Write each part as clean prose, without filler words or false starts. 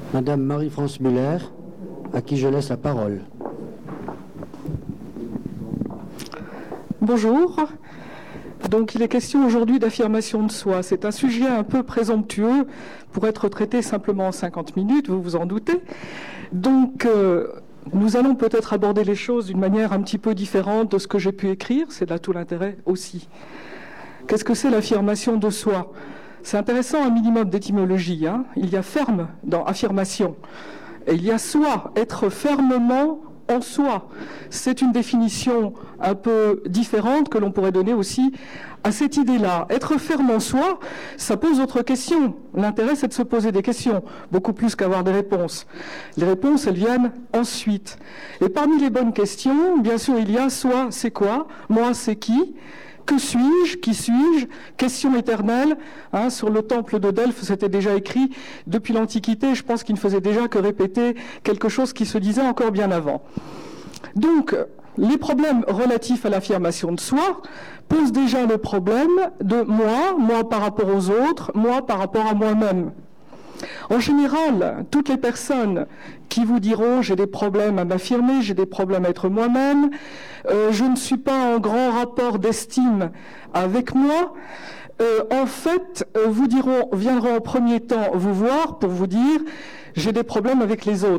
Madame Marie-France Muller, à qui je laisse la parole. Bonjour. Donc il est question aujourd'hui d'affirmation de soi. C'est un sujet un peu présomptueux pour être traité simplement en 50 minutes, vous vous en doutez. Donc nous allons peut-être aborder les choses d'une manière un petit peu différente de ce que j'ai pu écrire. C'est là tout l'intérêt aussi. Qu'est-ce que c'est l'affirmation de soi ? C'est intéressant, un minimum d'étymologie. Il y a ferme dans affirmation. Et il y a soi, être fermement en soi. C'est une définition un peu différente que l'on pourrait donner aussi à cette idée-là. Être ferme en soi, ça pose d'autres questions. L'intérêt, c'est de se poser des questions, beaucoup plus qu'avoir des réponses. Les réponses, elles viennent ensuite. Et parmi les bonnes questions, bien sûr, il y a soi, c'est quoi ? Moi, c'est qui ? Que suis-je ? Qui suis-je ? Question éternelle. Sur le temple de Delphes, c'était déjà écrit depuis l'Antiquité. Je pense qu'il ne faisait déjà que répéter quelque chose qui se disait encore bien avant. Donc, les problèmes relatifs à l'affirmation de soi posent déjà le problème de moi par rapport aux autres, moi par rapport à moi-même. En général, toutes les personnes qui vous diront « j'ai des problèmes à m'affirmer, j'ai des problèmes à être moi-même, je ne suis pas en grand rapport d'estime avec moi », en fait, viendront en premier temps vous voir pour vous dire « j'ai des problèmes avec les autres ».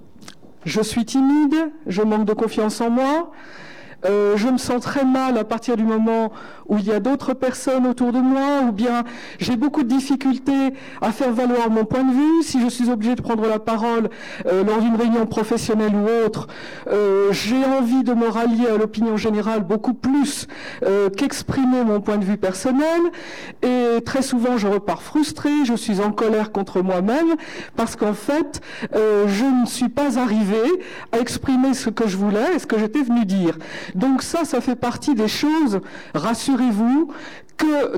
Je suis timide, je manque de confiance en moi, je me sens très mal à partir du moment où il y a d'autres personnes autour de moi, ou bien j'ai beaucoup de difficultés à faire valoir mon point de vue. Si je suis obligé de prendre la parole lors d'une réunion professionnelle ou autre, j'ai envie de me rallier à l'opinion générale beaucoup plus qu'exprimer mon point de vue personnel. Et très souvent, je repars frustré, je suis en colère contre moi-même, parce qu'en fait, je ne suis pas arrivé à exprimer ce que je voulais et ce que j'étais venu dire. Donc ça fait partie des choses, rassurez-vous, que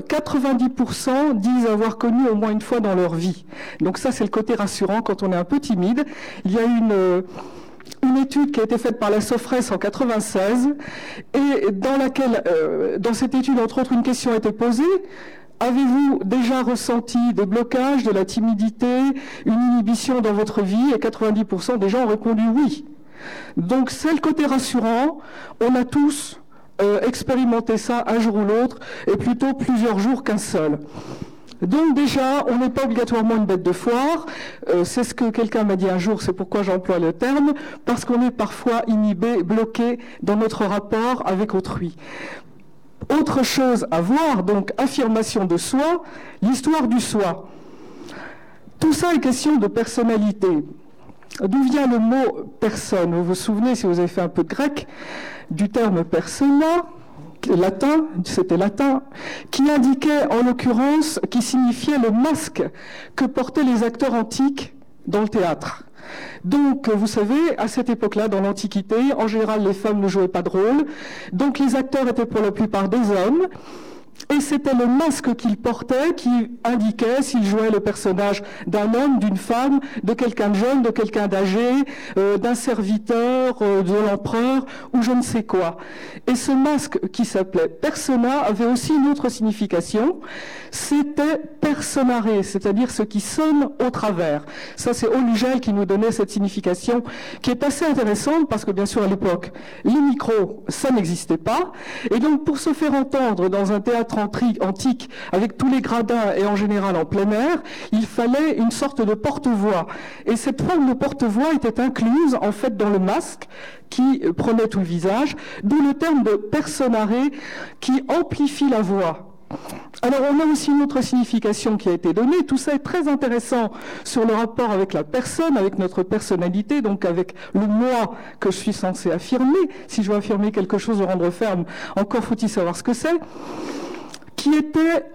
90% disent avoir connu au moins une fois dans leur vie. Donc ça, c'est le côté rassurant quand on est un peu timide. Il y a une étude qui a été faite par la Sofres en 96 et dans cette étude, entre autres, une question a été posée. Avez-vous déjà ressenti des blocages, de la timidité, une inhibition dans votre vie ? Et 90% des gens ont répondu oui. Donc c'est le côté rassurant, on a tous expérimenté ça un jour ou l'autre, et plutôt plusieurs jours qu'un seul. Donc déjà, on n'est pas obligatoirement une bête de foire, c'est ce que quelqu'un m'a dit un jour, c'est pourquoi j'emploie le terme, parce qu'on est parfois inhibé, bloqué dans notre rapport avec autrui. Autre chose à voir, donc affirmation de soi, l'histoire du soi. Tout ça est question de personnalité. D'où vient le mot personne ? Vous vous souvenez, si vous avez fait un peu de grec, du terme persona, c'était latin, qui indiquait en l'occurrence, qui signifiait le masque que portaient les acteurs antiques dans le théâtre. Donc, vous savez, à cette époque-là, dans l'Antiquité, en général, les femmes ne jouaient pas de rôle, donc les acteurs étaient pour la plupart des hommes, et c'était le masque qu'il portait qui indiquait s'il jouait le personnage d'un homme, d'une femme, de quelqu'un de jeune, de quelqu'un d'âgé, d'un serviteur, de l'empereur, ou je ne sais quoi. Et ce masque qui s'appelait persona avait aussi une autre signification, c'était personare, c'est-à-dire ce qui sonne au travers. Ça, c'est Olugel qui nous donnait cette signification, qui est assez intéressante, parce que bien sûr, à l'époque, les micros, ça n'existait pas, et donc pour se faire entendre dans un théâtre antique, avec tous les gradins et en général en plein air, il fallait une sorte de porte-voix. Et cette forme de porte-voix était incluse en fait dans le masque qui prenait tout le visage, d'où le terme de personare qui amplifie la voix. Alors on a aussi une autre signification qui a été donnée, tout ça est très intéressant sur le rapport avec la personne, avec notre personnalité, donc avec le moi que je suis censé affirmer. Si je veux affirmer quelque chose de rendre ferme, encore faut-il savoir ce que c'est. Qui était,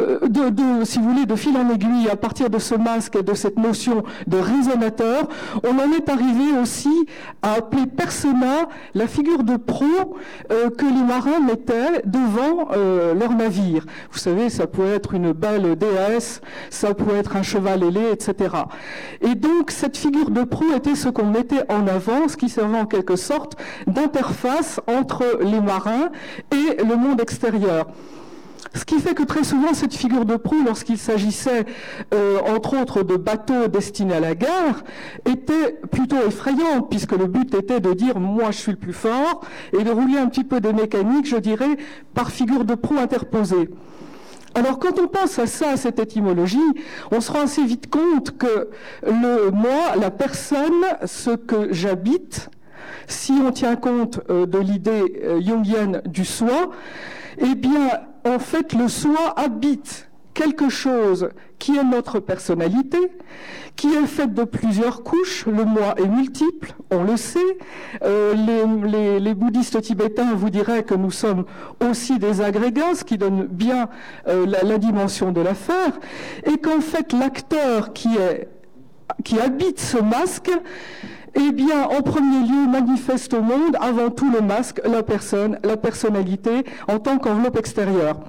si vous voulez, de fil en aiguille, à partir de ce masque et de cette notion de résonateur, on en est arrivé aussi à appeler persona la figure de proue que les marins mettaient devant leur navire. Vous savez, ça pouvait être une belle déesse, ça pouvait être un cheval ailé, etc. Et donc, cette figure de proue était ce qu'on mettait en avant, ce qui servait en quelque sorte d'interface entre les marins et le monde extérieur. Ce qui fait que très souvent, cette figure de proue, lorsqu'il s'agissait, entre autres, de bateaux destinés à la guerre, était plutôt effrayante, puisque le but était de dire « moi, je suis le plus fort », et de rouler un petit peu des mécaniques, je dirais, par figure de proue interposée. Alors, quand on pense à ça, à cette étymologie, on se rend assez vite compte que le moi, la personne, ce que j'habite, si on tient compte de l'idée jungienne du soi, eh bien, en fait, le soi habite quelque chose qui est notre personnalité, qui est faite de plusieurs couches. Le moi est multiple, on le sait. Les bouddhistes tibétains vous diraient que nous sommes aussi des agrégats, ce qui donne bien la dimension de l'affaire, et qu'en fait, l'acteur qui habite ce masque, eh bien, en premier lieu, manifeste au monde, avant tout le masque, la personne, la personnalité, en tant qu'enveloppe extérieure.